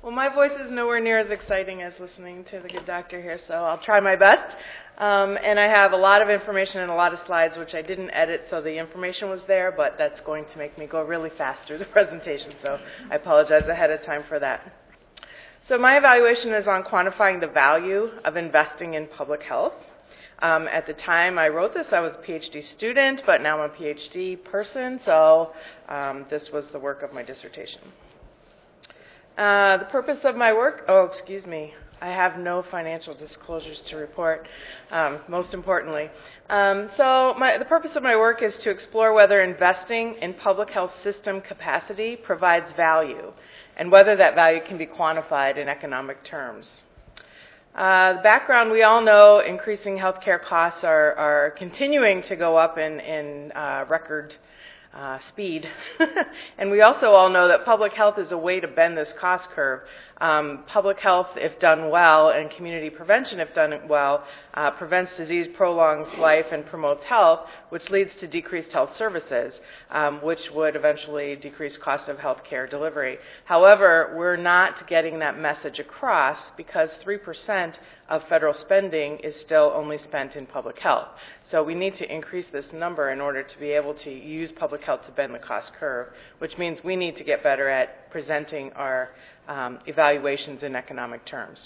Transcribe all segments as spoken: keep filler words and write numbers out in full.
Well, my voice is nowhere near as exciting as listening to the good doctor here, so I'll try my best. Um, and I have a lot of information and a lot of slides, which I didn't edit, so the information was there, but that's going to make me go really fast through the presentation, so I apologize ahead of time for that. So my evaluation is on quantifying the value of investing in public health. Um, at the time I wrote this, I was a PhD student, but now I'm a PhD person, so um, this was the work of my dissertation. Uh, the purpose of my work, oh, excuse me, I have no financial disclosures to report, um, most importantly. Um, so my, the purpose of my work is to explore whether investing in public health system capacity provides value, and whether that value can be quantified in economic terms. Uh, the background, we all know increasing healthcare costs are, are continuing to go up in, in uh, record Uh, speed. And we also all know that public health is a way to bend this cost curve. Um, public health, if done well, and community prevention, if done well, uh, prevents disease, prolongs life, and promotes health, which leads to decreased health services, um, which would eventually decrease cost of health care delivery. However, we're not getting that message across because three percent of federal spending is still only spent in public health. So we need to increase this number in order to be able to use public health to bend the cost curve, which means we need to get better at presenting our um, evaluations in economic terms.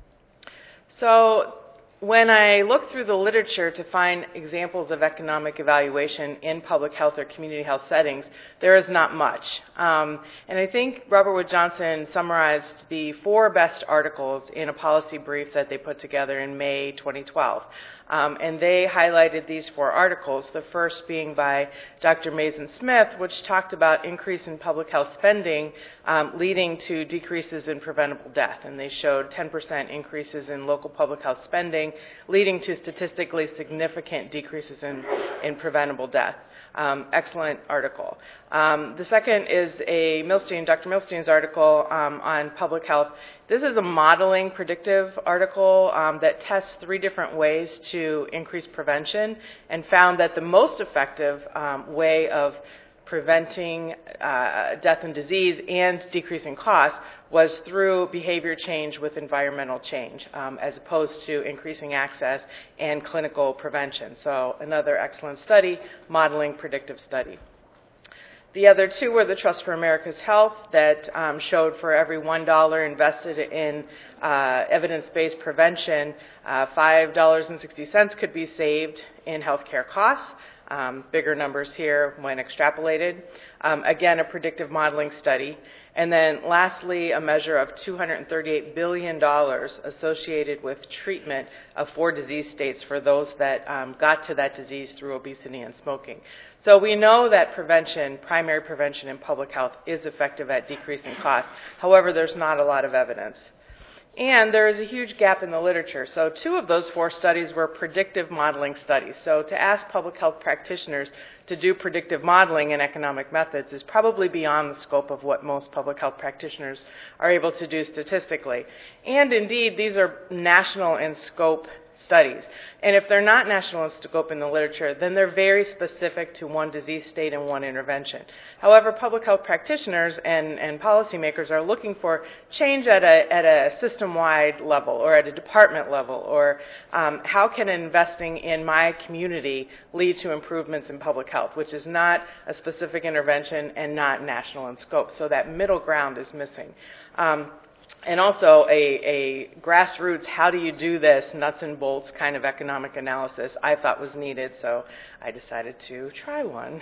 So when I look through the literature to find examples of economic evaluation in public health or community health settings, there is not much. Um, and I think Robert Wood Johnson summarized the four best articles in a policy brief that they put together in May twenty twelve. Um, and they highlighted these four articles, the first being by Doctor Mazin-Smith, which talked about increase in public health spending um, leading to decreases in preventable death. And they showed ten percent increases in local public health spending, leading to statistically significant decreases in, in preventable death. Um, excellent article. Um, the second is a Milstein, Doctor Milstein's article um, on public health. This is a modeling predictive article um, that tests three different ways to increase prevention and found that the most effective um, way of preventing uh, death and disease and decreasing costs was through behavior change with environmental change, um, as opposed to increasing access and clinical prevention. So another excellent study, modeling predictive study. The other two were the Trust for America's Health that um, showed for every one dollar invested in uh, evidence-based prevention, uh, five dollars and sixty cents could be saved in healthcare costs. Um, bigger numbers here when extrapolated. Um, again, a predictive modeling study. And then lastly, a measure of two hundred thirty-eight billion dollars associated with treatment of four disease states for those that um, got to that disease through obesity and smoking. So we know that prevention, primary prevention in public health, is effective at decreasing costs. However, there's not a lot of evidence. And there is a huge gap in the literature. So two of those four studies were predictive modeling studies. So to ask public health practitioners to do predictive modeling in economic methods is probably beyond the scope of what most public health practitioners are able to do statistically. And indeed, these are national in scope studies. And if they're not national in scope in the literature, then they're very specific to one disease state and one intervention. However, public health practitioners and, and policymakers are looking for change at a, at a system-wide level or at a department level, or um, how can investing in my community lead to improvements in public health, which is not a specific intervention and not national in scope. So that middle ground is missing. Um, And also a, a grassroots, how do you do this, nuts and bolts kind of economic analysis I thought was needed, so I decided to try one.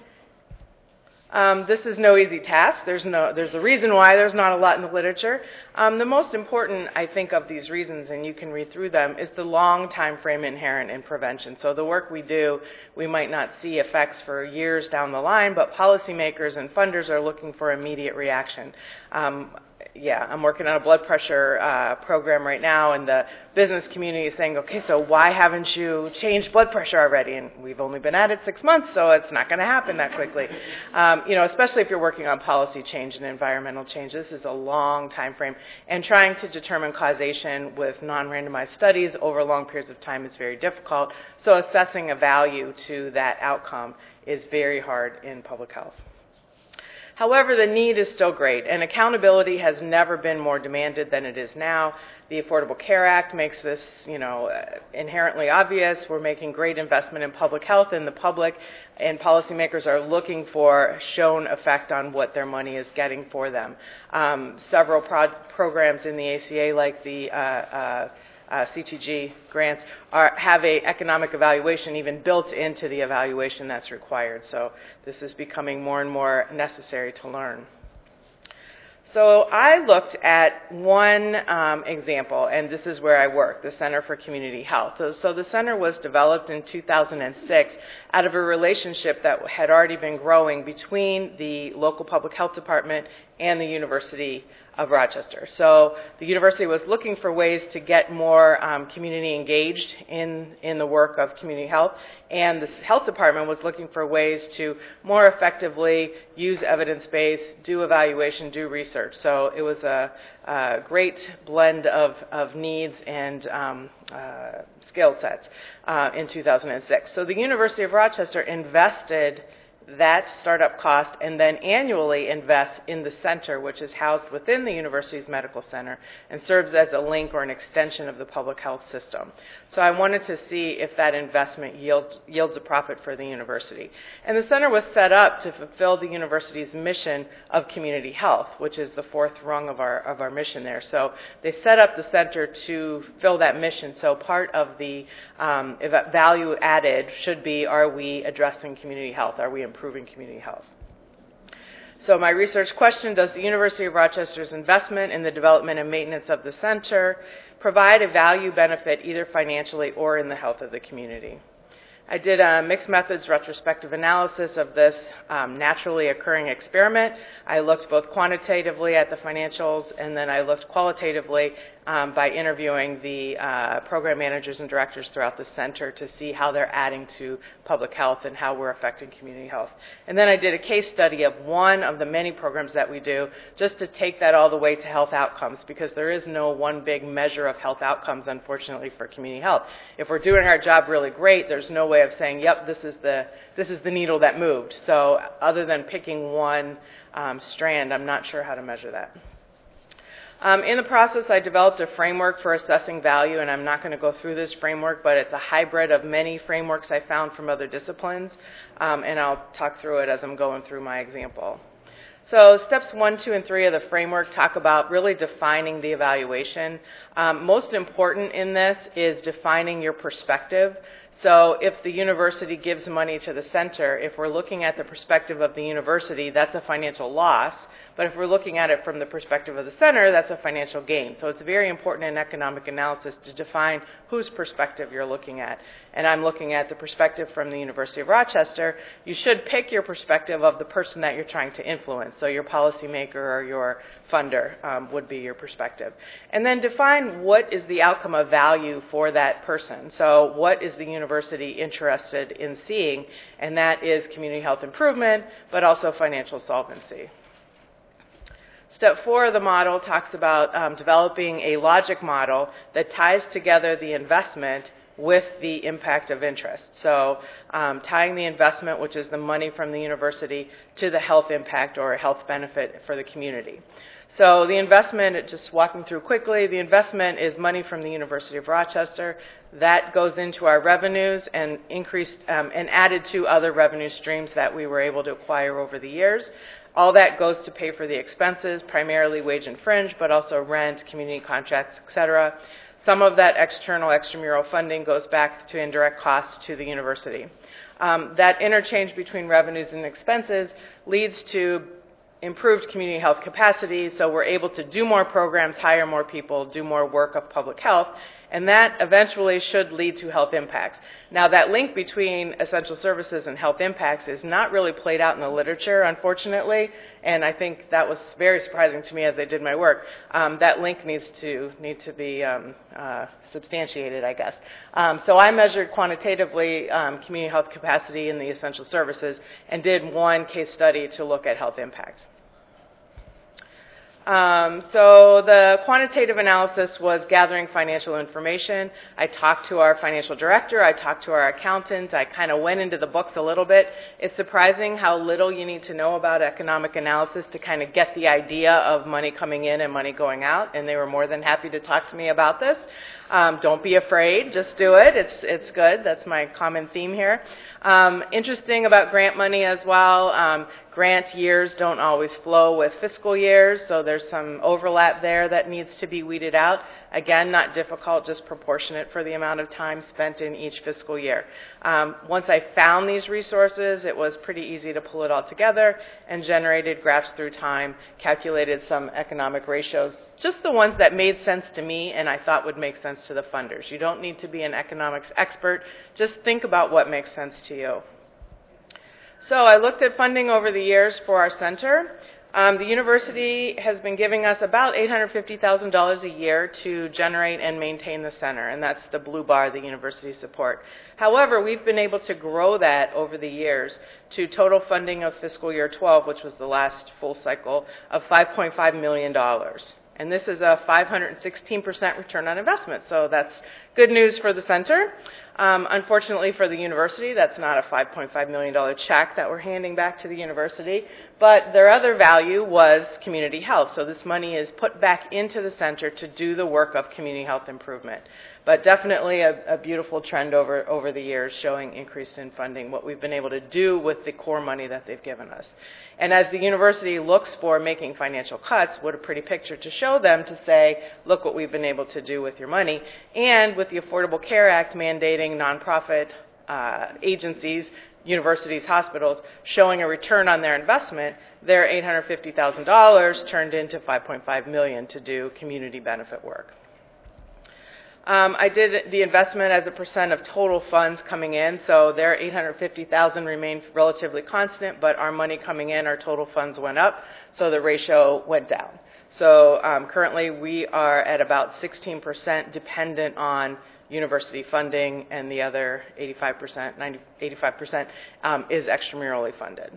Um, this is no easy task. There's, no, there's a reason why there's not a lot in the literature. Um, the most important, I think, of these reasons, and you can read through them, is the long time frame inherent in prevention. So the work we do, we might not see effects for years down the line, but policymakers and funders are looking for immediate reaction. Um, Yeah, I'm working on a blood pressure uh, program right now, and the business community is saying, okay, so why haven't you changed blood pressure already? And we've only been at it six months, so it's not going to happen that quickly. Um, you know, especially if you're working on policy change and environmental change, this is a long time frame. And trying to determine causation with non-randomized studies over long periods of time is very difficult. So assessing a value to that outcome is very hard in public health. However, the need is still great, and accountability has never been more demanded than it is now. The Affordable Care Act makes this, you know, inherently obvious. We're making great investment in public health, and the public and policymakers are looking for shown effect on what their money is getting for them. Um, several pro programs in the A C A, like the uh, uh, uh, C T G grants, are, have a economic evaluation even built into the evaluation that's required. So this is becoming more and more necessary to learn. So I looked at one um, example, and this is where I work, the Center for Community Health. So, so the center was developed in two thousand six out of a relationship that had already been growing between the local public health department and the University of Rochester. So the university was looking for ways to get more um, community engaged in, in the work of community health, and the health department was looking for ways to more effectively use evidence-based, do evaluation, do research. So it was a, a great blend of, of needs and um, uh, skill sets uh, in two thousand six. So the University of Rochester invested that startup cost and then annually invest in the center, which is housed within the university's medical center and serves as a link or an extension of the public health system. So I wanted to see if that investment yields, yields a profit for the university. And the center was set up to fulfill the university's mission of community health, which is the fourth rung of our, of our mission there. So they set up the center to fill that mission. So part of the um, value added should be, are we addressing community health? Are we improving community health? So my research question, does the University of Rochester's investment in the development and maintenance of the center provide a value benefit either financially or in the health of the community? I did a mixed methods retrospective analysis of this um, naturally occurring experiment. I looked both quantitatively at the financials, and then I looked qualitatively um, by interviewing the uh, program managers and directors throughout the center to see how they're adding to public health and how we're affecting community health. And then I did a case study of one of the many programs that we do just to take that all the way to health outcomes, because there is no one big measure of health outcomes, unfortunately, for community health. If we're doing our job really great, there's no way of saying, yep, this is the this is the needle that moved. So other than picking one um, strand, I'm not sure how to measure that. Um, in the process, I developed a framework for assessing value, and I'm not going to go through this framework, but it's a hybrid of many frameworks I found from other disciplines, um, and I'll talk through it as I'm going through my example. So steps one, two, and three of the framework talk about really defining the evaluation. Um, most important in this is defining your perspective. So if the university gives money to the center, if we're looking at the perspective of the university, that's a financial loss. But if we're looking at it from the perspective of the center, that's a financial gain. So it's very important in economic analysis to define whose perspective you're looking at. And I'm looking at the perspective from the University of Rochester. You should pick your perspective of the person that you're trying to influence. So your policymaker or your funder um, would be your perspective. And then define what is the outcome of value for that person. So what is the university interested in seeing? And that is community health improvement, but also financial solvency. Step four of the model talks about um, developing a logic model that ties together the investment with the impact of interest. So um, tying the investment, which is the money from the university, to the health impact or health benefit for the community. So the investment, just walking through quickly, the investment is money from the University of Rochester. That goes into our revenues and increased um, and added to other revenue streams that we were able to acquire over the years. All that goes to pay for the expenses, primarily wage and fringe, but also rent, community contracts, et cetera. Some of that external extramural funding goes back to indirect costs to the university. Um, that interchange between revenues and expenses leads to improved community health capacity, so we're able to do more programs, hire more people, do more work of public health, and that eventually should lead to health impacts. Now, that link between essential services and health impacts is not really played out in the literature, unfortunately, and I think that was very surprising to me as I did my work. Um, that link needs to need to be um, uh, substantiated, I guess. Um, so I measured quantitatively um, community health capacity in the essential services and did one case study to look at health impacts. Um, so the quantitative analysis was gathering financial information. I talked to our financial director. I talked to our accountant. I kind of went into the books a little bit. It's surprising how little you need to know about economic analysis to kind of get the idea of money coming in and money going out, and they were more than happy to talk to me about this. Um, don't be afraid. Just do it. It's, it's good. That's my common theme here. Um, interesting about grant money as well. Um, grant years don't always flow with fiscal years, so there's some overlap there that needs to be weeded out. Again, not difficult, just proportionate for the amount of time spent in each fiscal year. Um, once I found these resources, it was pretty easy to pull it all together and generated graphs through time, calculated some economic ratios, just the ones that made sense to me and I thought would make sense to the funders. You don't need to be an economics expert. Just think about what makes sense to you. So I looked at funding over the years for our center. Um, the university has been giving us about eight hundred fifty thousand dollars a year to generate and maintain the center, and that's the blue bar, the university support. However, we've been able to grow that over the years to total funding of fiscal year twelve, which was the last full cycle, of five point five million dollars. And this is a five hundred sixteen percent return on investment, so that's good news for the center. Um, unfortunately for the university, that's not a five point five million dollars check that we're handing back to the university, but their other value was community health. So this money is put back into the center to do the work of community health improvement. But definitely a, a beautiful trend over, over the years showing increase in funding, what we've been able to do with the core money that they've given us. And as the university looks for making financial cuts, what a pretty picture to show them to say, look what we've been able to do with your money. And with the Affordable Care Act mandating nonprofit uh, agencies, universities, hospitals, showing a return on their investment, their eight hundred fifty thousand dollars turned into five point five million dollars to do community benefit work. Um, I did the investment as a percent of total funds coming in, so their eight hundred fifty thousand dollars remained relatively constant, but our money coming in, our total funds went up, so the ratio went down. So um, currently we are at about sixteen percent dependent on university funding, and the other eighty-five percent, ninety, eighty-five percent um, is extramurally funded.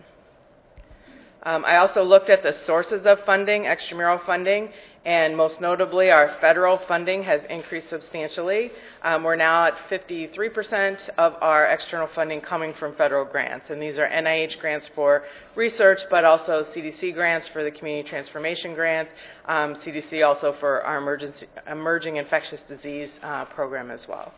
Um, I also looked at the sources of funding, extramural funding, and most notably our federal funding has increased substantially. Um, we're now at fifty-three percent of our external funding coming from federal grants, and these are N I H grants for research, but also C D C grants for the Community Transformation Grant, um, C D C also for our emergency, emerging infectious disease uh, program as well.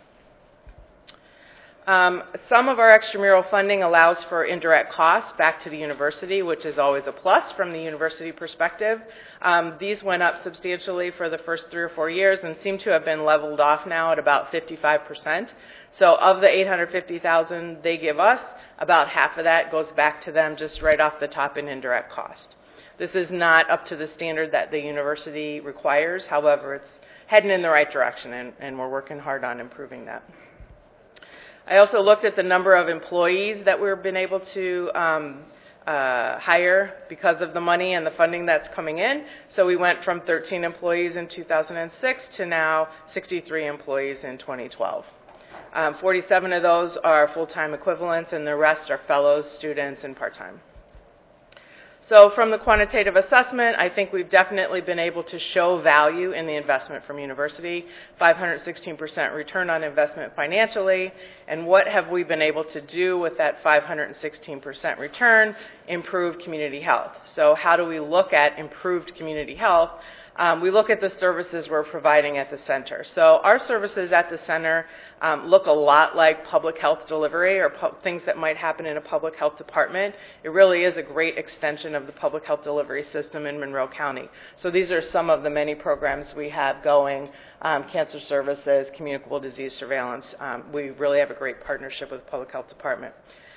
Um, some of our extramural funding allows for indirect costs back to the university, which is always a plus from the university perspective. Um, these went up substantially for the first three or four years and seem to have been leveled off now at about fifty-five percent. So of the eight hundred fifty thousand dollars they give us, about half of that goes back to them just right off the top in indirect cost. This is not up to the standard that the university requires. However, it's heading in the right direction, and, and we're working hard on improving that. I also looked at the number of employees that we've been able to um, uh, hire because of the money and the funding that's coming in. So we went from thirteen employees in two thousand six to now sixty-three employees in twenty twelve. Um, forty-seven of those are full-time equivalents, and the rest are fellows, students, and part-time. So from the quantitative assessment, I think we've definitely been able to show value in the investment from university, five hundred sixteen percent return on investment financially, and what have we been able to do with that five hundred sixteen percent return? Improve community health. So how do we look at improved community health? Um, we look at the services we're providing at the center. So our services at the center um, look a lot like public health delivery or pu- things that might happen in a public health department. It really is a great extension of the public health delivery system in Monroe County. So these are some of the many programs we have going, um, cancer services, communicable disease surveillance. Um, we really have a great partnership with the public health department.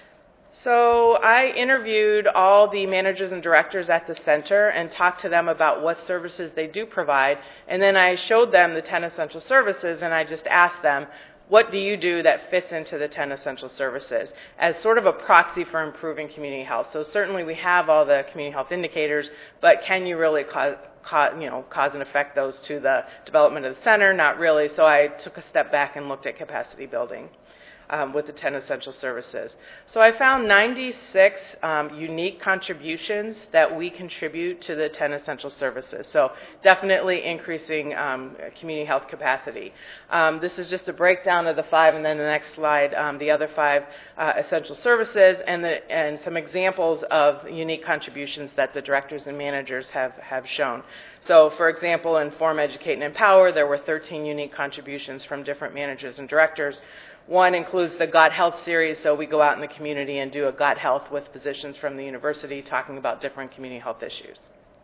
So I interviewed all the managers and directors at the center and talked to them about what services they do provide, and then I showed them the ten essential services, and I just asked them, what do you do that fits into the ten essential services as sort of a proxy for improving community health? So certainly we have all the community health indicators, but can you really cause, cause, you know, cause and affect those to the development of the center? Not really, so I took a step back and looked at capacity building. um, with the ten essential services. So I found ninety-six um, unique contributions that we contribute to the ten essential services. So definitely increasing um, community health capacity. Um, this is just a breakdown of the five, and then the next slide, um, the other five uh, essential services, and, the, and some examples of unique contributions that the directors and managers have, have shown. So, for example, in Inform, Educate, and Empower, there were thirteen unique contributions from different managers and directors. One includes the Got Health series, so we go out in the community and do a Got Health with physicians from the university talking about different community health issues.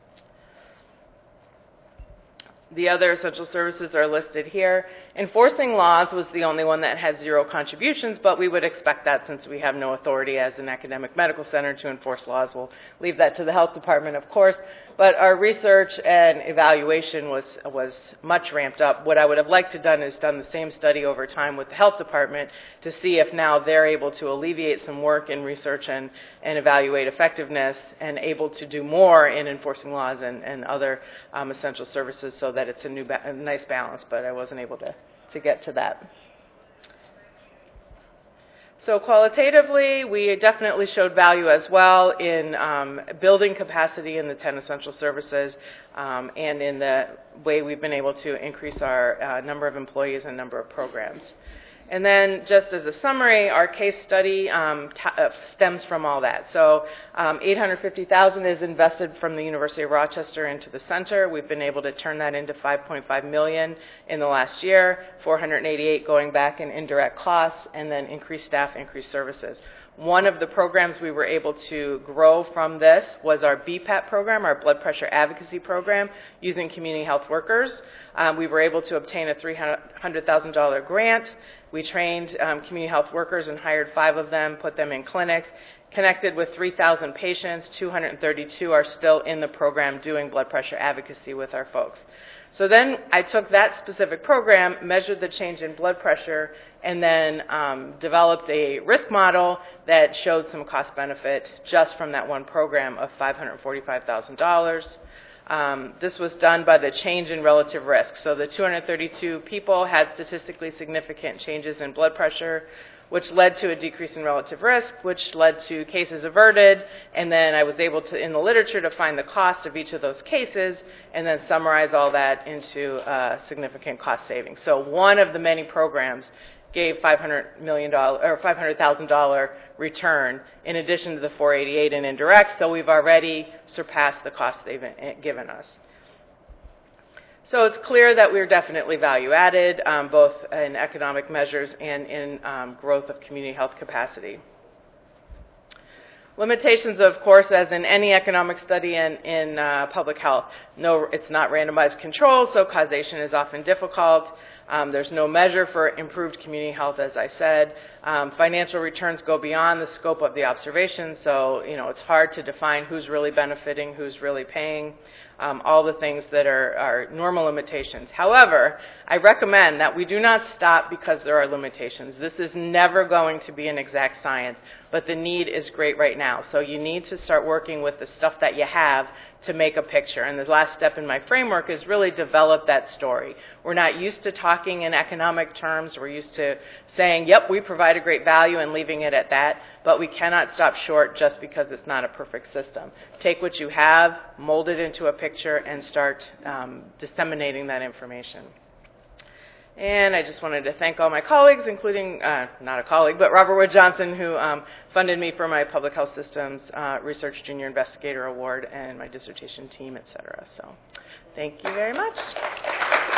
The other essential services are listed here. Enforcing laws was the only one that had zero contributions, but we would expect that since we have no authority as an academic medical center to enforce laws. We'll leave that to the health department, of course. But our research and evaluation was, was much ramped up. What I would have liked to done is done the same study over time with the health department to see if now they're able to alleviate some work in research and, and evaluate effectiveness and able to do more in enforcing laws and, and other um, essential services so that it's a, new ba- a nice balance, but I wasn't able to, to get to that. So qualitatively, we definitely showed value as well in um, building capacity in the ten essential services um, and in the way we've been able to increase our uh, number of employees and number of programs. And then just as a summary, our case study um, t- uh, stems from all that. So um, eight hundred fifty thousand dollars is invested from the University of Rochester into the center. We've been able to turn that into five point five million dollars in the last year, four hundred eighty-eight going back in indirect costs, and then increased staff, increased services. One of the programs we were able to grow from this was our B PAP program, our blood pressure advocacy program, using community health workers. Um, we were able to obtain a three hundred thousand dollars grant. We trained um, community health workers and hired five of them, put them in clinics, connected with three thousand patients. two hundred thirty-two are still in the program doing blood pressure advocacy with our folks. So then I took that specific program, measured the change in blood pressure, and then um, developed a risk model that showed some cost benefit just from that one program of five hundred forty-five thousand dollars. Um, this was done by the change in relative risk. So the two hundred thirty-two people had statistically significant changes in blood pressure, which led to a decrease in relative risk, which led to cases averted, and then I was able to, in the literature, to find the cost of each of those cases and then summarize all that into uh, significant cost savings. So one of the many programs gave five hundred million dollars or five hundred thousand dollars return in addition to the four hundred eighty-eight in indirect, so we've already surpassed the cost they've given us. So it's clear that we're definitely value added, um, both in economic measures and in um, growth of community health capacity. Limitations, of course, as in any economic study in, in uh, public health. No, it's not randomized control, so causation is often difficult. Um, there's no measure for improved community health, as I said. Um, financial returns go beyond the scope of the observation, so you know it's hard to define who's really benefiting, who's really paying, um, all the things that are, are normal limitations. However, I recommend that we do not stop because there are limitations. This is never going to be an exact science, but the need is great right now. So you need to start working with the stuff that you have to make a picture. And the last step in my framework is really develop that story. We're not used to talking in economic terms. We're used to saying, yep, we provide a great value and leaving it at that, but we cannot stop short just because it's not a perfect system. Take what you have, mold it into a picture, and start um, disseminating that information. And I just wanted to thank all my colleagues, including, uh, not a colleague, but Robert Wood Johnson, who um, funded me for my Public Health Systems uh, Research Junior Investigator Award and my dissertation team, et cetera. So thank you very much.